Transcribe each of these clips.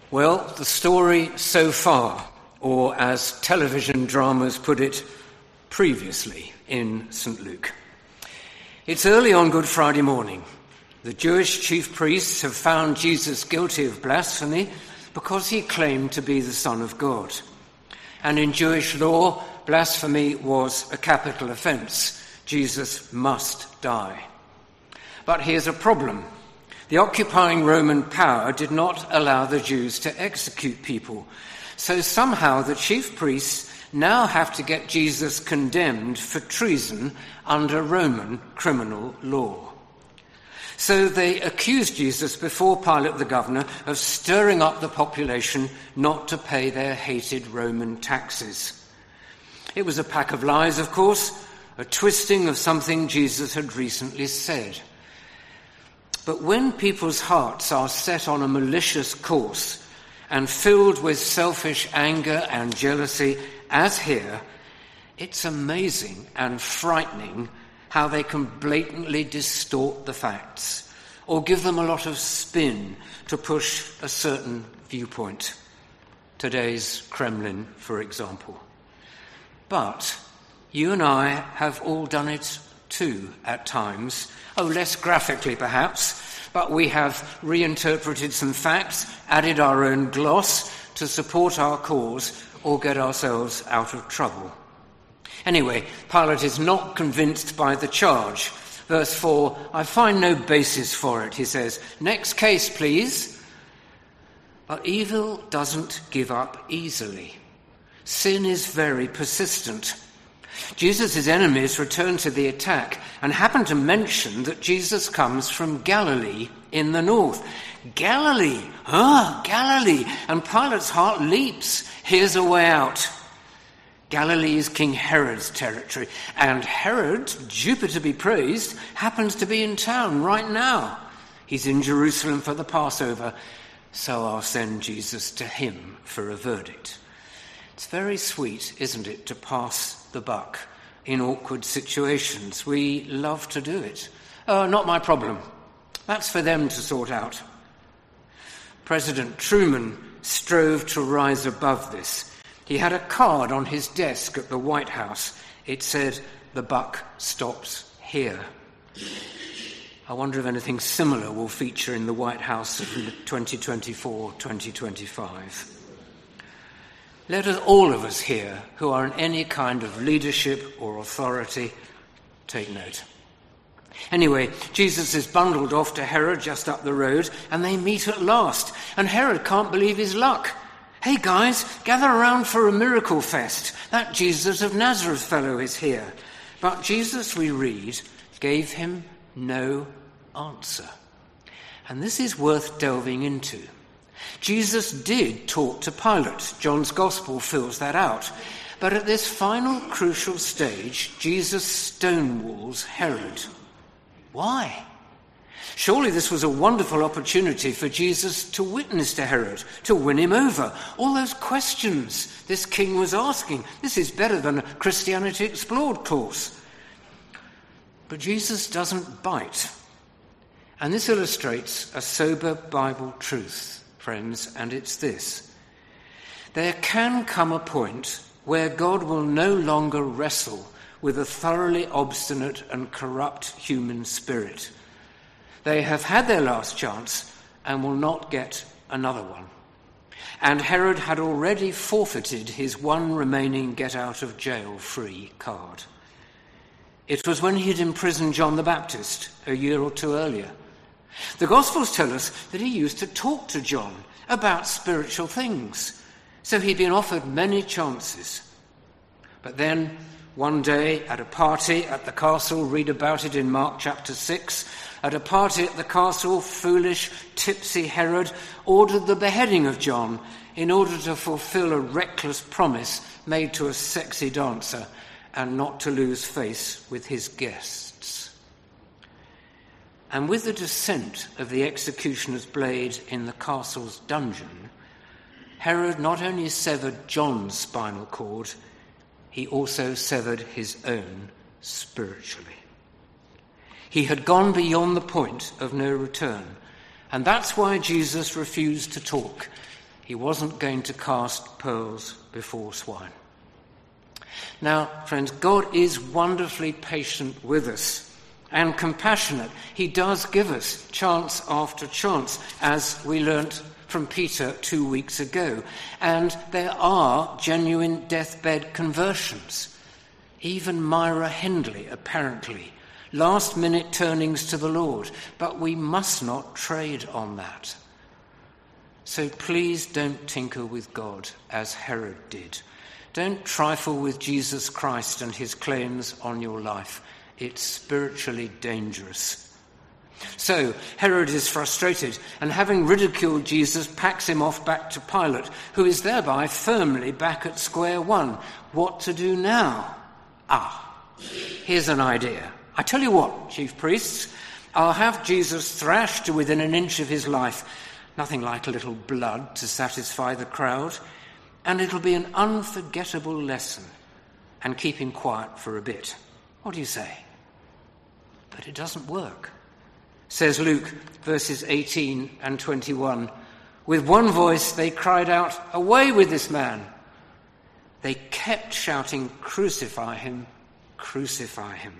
Well, the story so far, or as television dramas put it, previously in St. Luke. It's early on Good Friday morning. The Jewish chief priests have found Jesus guilty of blasphemy because he claimed to be the Son of God. And in Jewish law, blasphemy was a capital offence. Jesus must die. But here's a problem. The occupying Roman power did not allow the Jews to execute people. So somehow the chief priests now have to get Jesus condemned for treason under Roman criminal law. So they accused Jesus before Pilate the governor of stirring up the population not to pay their hated Roman taxes. It was a pack of lies, of course, a twisting of something Jesus had recently said. But when people's hearts are set on a malicious course and filled with selfish anger and jealousy, as here, it's amazing and frightening how they can blatantly distort the facts or give them a lot of spin to push a certain viewpoint. Today's Kremlin, for example. But you and I have all done it too at times. Less graphically perhaps, but we have reinterpreted some facts, added our own gloss to support our cause or get ourselves out of trouble. Anyway, Pilate is not convinced by the charge. Verse 4, I find no basis for it, he says. Next case, please. But evil doesn't give up easily. Sin is very persistent. Jesus' enemies return to the attack and happen to mention that Jesus comes from Galilee in the north. Galilee! Galilee! And Pilate's heart leaps. Here's a way out. Galilee is King Herod's territory, and Herod, Jupiter be praised, happens to be in town right now. He's in Jerusalem for the Passover, so I'll send Jesus to him for a verdict. It's very sweet, isn't it, to pass the buck in awkward situations. We love to do it. Not my problem. That's for them to sort out. President Truman strove to rise above this. He had a card on his desk at the White House. It said, "The buck stops here." I wonder if anything similar will feature in the White House in 2024-2025. Let us, all of us here who are in any kind of leadership or authority, take note. Anyway, Jesus is bundled off to Herod just up the road, and they meet at last. And Herod can't believe his luck. Hey guys, gather around for a miracle fest. That Jesus of Nazareth fellow is here. But Jesus, we read, gave him no answer. And this is worth delving into. Jesus did talk to Pilate. John's Gospel fills that out. But at this final crucial stage, Jesus stonewalls Herod. Why? Surely this was a wonderful opportunity for Jesus to witness to Herod, to win him over. All those questions this king was asking. This is better than a Christianity Explored course. But Jesus doesn't bite. And this illustrates a sober Bible truth, friends, and it's this. There can come a point where God will no longer wrestle with a thoroughly obstinate and corrupt human spirit. They have had their last chance and will not get another one. And Herod had already forfeited his one remaining get-out-of-jail-free card. It was when he'd imprisoned John the Baptist a year or two earlier. The Gospels tell us that he used to talk to John about spiritual things, so he'd been offered many chances. But then, one day at a party at the castle, read about it in Mark chapter 6, at a party at the castle, foolish, tipsy Herod ordered the beheading of John in order to fulfill a reckless promise made to a sexy dancer and not to lose face with his guests. And with the descent of the executioner's blade in the castle's dungeon, Herod not only severed John's spinal cord, he also severed his own spiritually. He had gone beyond the point of no return, and that's why Jesus refused to talk. He wasn't going to cast pearls before swine. Now, friends, God is wonderfully patient with us and compassionate. He does give us chance after chance, as we learnt from Peter 2 weeks ago. And there are genuine deathbed conversions. Even Myra Hindley, apparently. Last-minute turnings to the Lord. But we must not trade on that. So please don't tinker with God as Herod did. Don't trifle with Jesus Christ and his claims on your life. It's spiritually dangerous. So Herod is frustrated, and having ridiculed Jesus, packs him off back to Pilate, who is thereby firmly back at square one. What to do now? Here's an idea. I tell you what, chief priests, I'll have Jesus thrashed to within an inch of his life. Nothing like a little blood to satisfy the crowd. And it'll be an unforgettable lesson, and keep him quiet for a bit. What do you say? But it doesn't work. Says Luke, verses 18 and 21. With one voice they cried out, "Away with this man!" They kept shouting, "Crucify him, crucify him."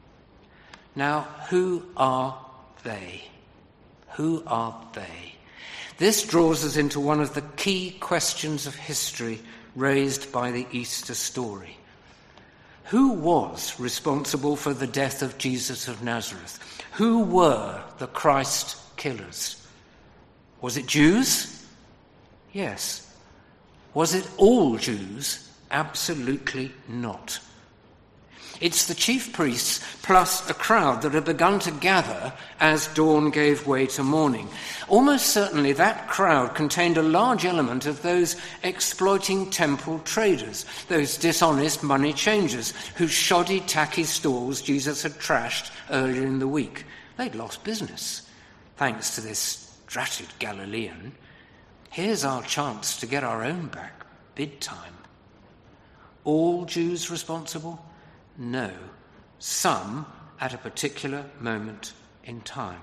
Now, who are they? Who are they? This draws us into one of the key questions of history raised by the Easter story. Who was responsible for the death of Jesus of Nazareth? Who were the Christ killers? Was it Jews? Yes. Was it all Jews? Absolutely not. It's the chief priests plus a crowd that had begun to gather as dawn gave way to morning. Almost certainly that crowd contained a large element of those exploiting temple traders, those dishonest money changers whose shoddy, tacky stalls Jesus had trashed earlier in the week. They'd lost business, thanks to this dratted Galilean. Here's our chance to get our own back, big time. All Jews responsible? No, some at a particular moment in time.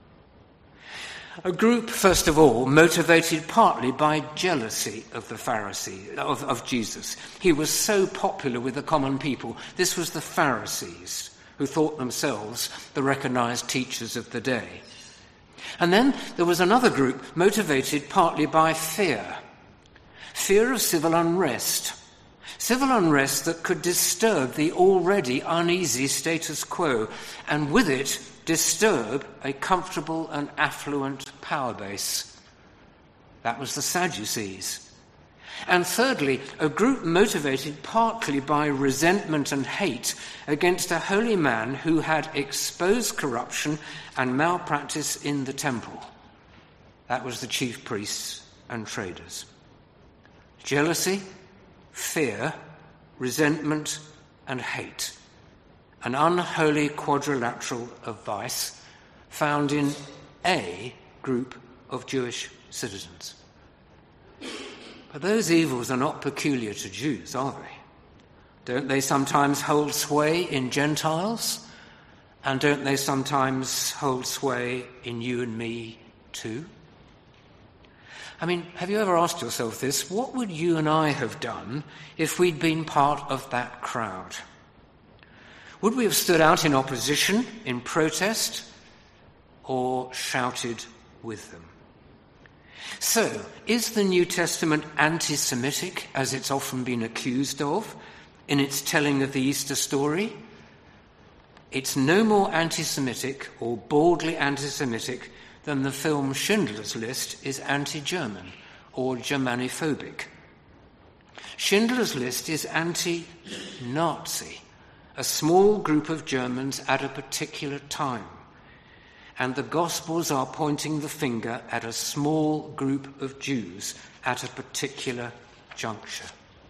A group, first of all, motivated partly by jealousy of the Pharisee, of Jesus. He was so popular with the common people. This was the Pharisees, who thought themselves the recognized teachers of the day. And then there was another group motivated partly by fear. Fear of civil unrest. Civil unrest that could disturb the already uneasy status quo, and with it disturb a comfortable and affluent power base. That was the Sadducees. And thirdly, a group motivated partly by resentment and hate against a holy man who had exposed corruption and malpractice in the temple. That was the chief priests and traders. Jealousy, fear, resentment, and hate. An unholy quadrilateral of vice found in a group of Jewish citizens. But those evils are not peculiar to Jews, are they? Don't they sometimes hold sway in Gentiles? And don't they sometimes hold sway in you and me too? I mean, have you ever asked yourself this? What would you and I have done if we'd been part of that crowd? Would we have stood out in opposition, in protest, or shouted with them? So, is the New Testament anti-Semitic, as it's often been accused of, in its telling of the Easter story? It's no more anti-Semitic or baldly anti-Semitic than the film Schindler's List is anti-German or Germanophobic. Schindler's List is anti-Nazi, a small group of Germans at a particular time. And the Gospels are pointing the finger at a small group of Jews at a particular juncture.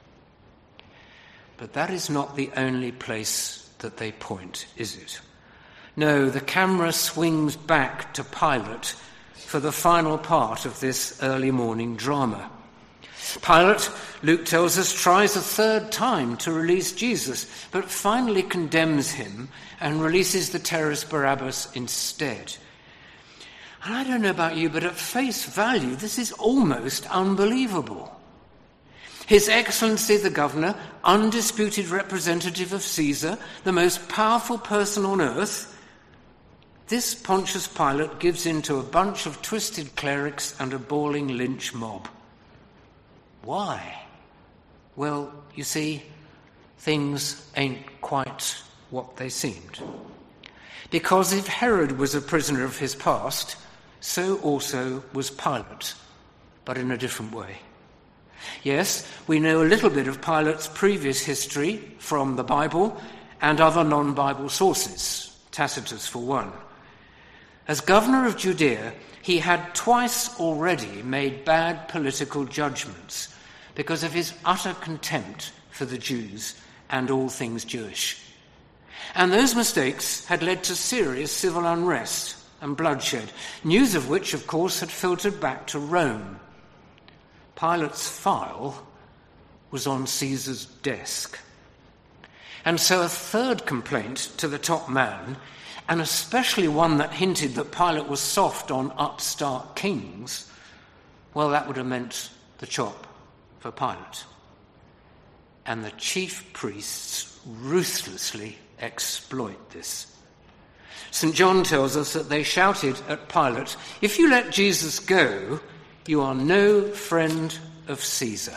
But that is not the only place that they point, is it? No, the camera swings back to Pilate for the final part of this early morning drama. Pilate, Luke tells us, tries a third time to release Jesus, but finally condemns him and releases the terrorist Barabbas instead. And I don't know about you, but at face value, this is almost unbelievable. His Excellency the Governor, undisputed representative of Caesar, the most powerful person on earth, this Pontius Pilate gives in to a bunch of twisted clerics and a bawling lynch mob. Why? Well, you see, things ain't quite what they seemed. Because if Herod was a prisoner of his past, so also was Pilate, but in a different way. Yes, we know a little bit of Pilate's previous history from the Bible and other non-Bible sources, Tacitus for one. As governor of Judea, he had twice already made bad political judgments because of his utter contempt for the Jews and all things Jewish. And those mistakes had led to serious civil unrest and bloodshed, news of which, of course, had filtered back to Rome. Pilate's file was on Caesar's desk. And so a third complaint to the top man, and especially one that hinted that Pilate was soft on upstart kings, well, that would have meant the chop for Pilate. And the chief priests ruthlessly exploit this. St. John tells us that they shouted at Pilate, "If you let Jesus go, you are no friend of Caesar."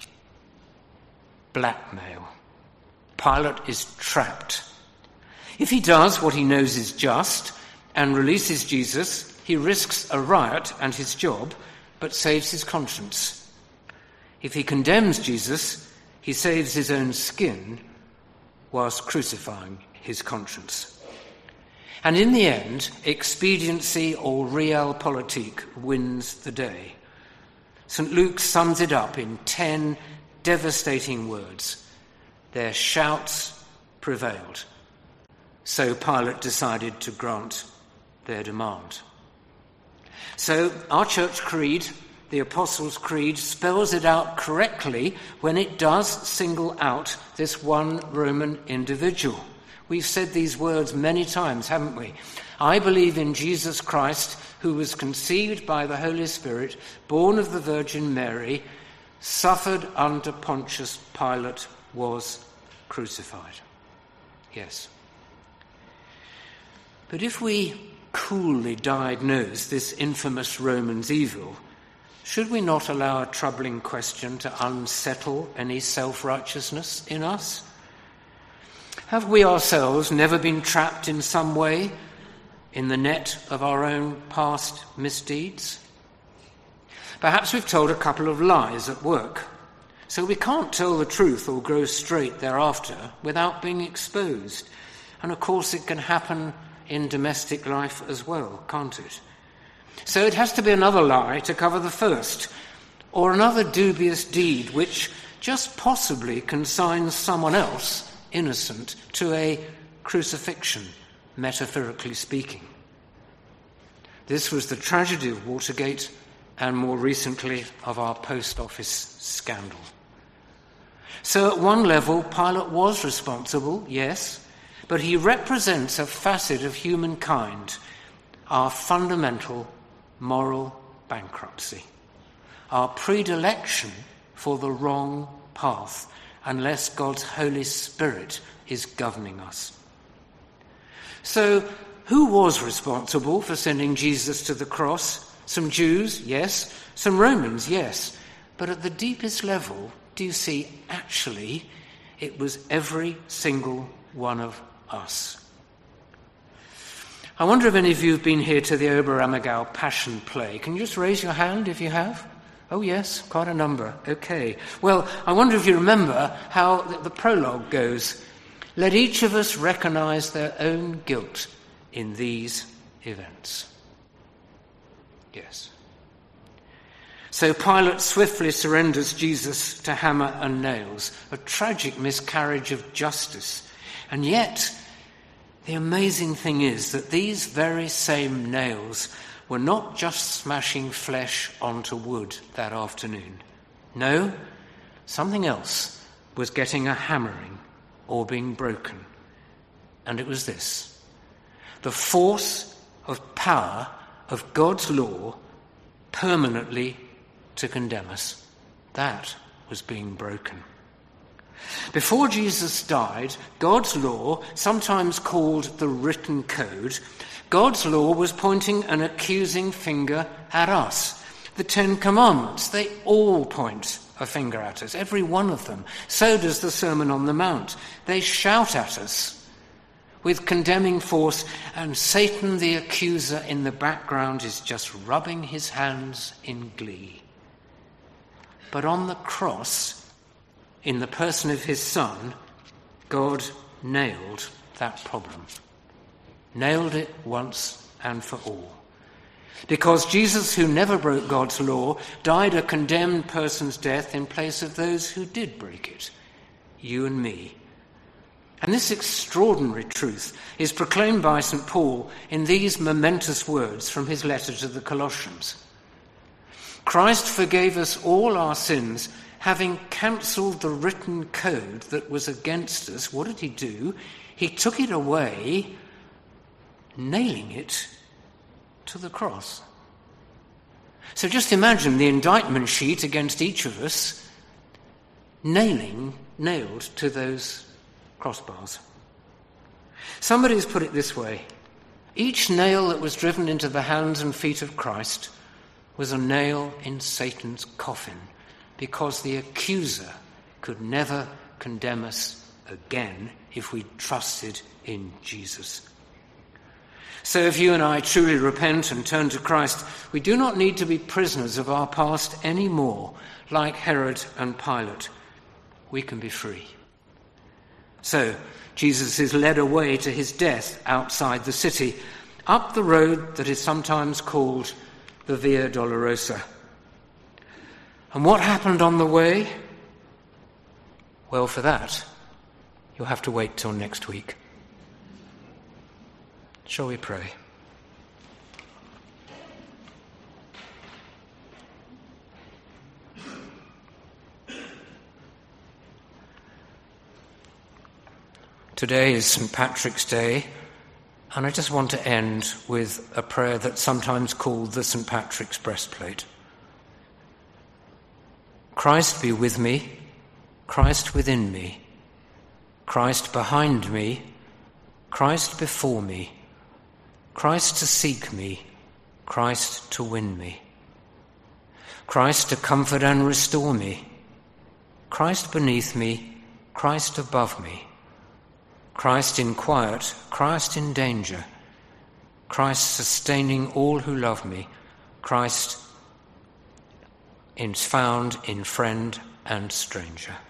Blackmail. Pilate is trapped. If he does what he knows is just and releases Jesus, he risks a riot and his job, but saves his conscience. If he condemns Jesus, he saves his own skin whilst crucifying his conscience. And in the end, expediency or realpolitik wins the day. St. Luke sums it up in 10 devastating words. Their shouts prevailed. So Pilate decided to grant their demand. So our church creed, the Apostles' Creed, spells it out correctly when it does single out this one Roman individual. We've said these words many times, haven't we? I believe in Jesus Christ, who was conceived by the Holy Spirit, born of the Virgin Mary, suffered under Pontius Pilate, was crucified. Yes. But if we coolly diagnose this infamous Roman's evil, should we not allow a troubling question to unsettle any self-righteousness in us? Have we ourselves never been trapped in some way in the net of our own past misdeeds? Perhaps we've told a couple of lies at work, so we can't tell the truth or grow straight thereafter without being exposed. And of course it can happen in domestic life as well, can't it? So it has to be another lie to cover the first, or another dubious deed which just possibly consigns someone else, innocent, to a crucifixion, metaphorically speaking. This was the tragedy of Watergate and more recently of our post office scandal. So at one level, Pilate was responsible, yes, but he represents a facet of humankind, our fundamental moral bankruptcy, our predilection for the wrong path, unless God's Holy Spirit is governing us. So, who was responsible for sending Jesus to the cross? Some Jews, yes. Some Romans, yes. But at the deepest level, do you see, actually, it was every single one of us. I wonder if any of you have been here to the Oberammergau Passion Play. Can you just raise your hand if you have? Oh, yes, quite a number. Okay. Well, I wonder if you remember how the prologue goes. Let each of us recognize their own guilt in these events. Yes. So Pilate swiftly surrenders Jesus to hammer and nails, a tragic miscarriage of justice. And yet, the amazing thing is that these very same nails were not just smashing flesh onto wood that afternoon. No, something else was getting a hammering or being broken. And it was this: the force of power of God's law permanently to condemn us. That was being broken. Before Jesus died, God's law, sometimes called the written code, God's law was pointing an accusing finger at us. The Ten Commandments, they all point a finger at us, every one of them. So does the Sermon on the Mount. They shout at us with condemning force, and Satan, the accuser in the background, is just rubbing his hands in glee. But on the cross, in the person of his Son, God nailed that problem. Nailed it once and for all. Because Jesus, who never broke God's law, died a condemned person's death in place of those who did break it, you and me. And this extraordinary truth is proclaimed by St. Paul in these momentous words from his letter to the Colossians. Christ forgave us all our sins, having cancelled the written code that was against us. What did he do? He took it away, nailing it to the cross. So just imagine the indictment sheet against each of us nailed to those crossbars. Somebody's put it this way: each nail that was driven into the hands and feet of Christ was a nail in Satan's coffin, because the accuser could never condemn us again if we trusted in Jesus. So if you and I truly repent and turn to Christ, we do not need to be prisoners of our past anymore, like Herod and Pilate. We can be free. So Jesus is led away to his death outside the city, up the road that is sometimes called the Via Dolorosa. And what happened on the way? Well, for that, you'll have to wait till next week. Shall we pray? Today is St. Patrick's Day, and I just want to end with a prayer that's sometimes called the St. Patrick's breastplate. Christ be with me, Christ within me, Christ behind me, Christ before me, Christ to seek me, Christ to win me, Christ to comfort and restore me, Christ beneath me, Christ above me, Christ in quiet, Christ in danger, Christ sustaining all who love me, Christ found in friend and stranger.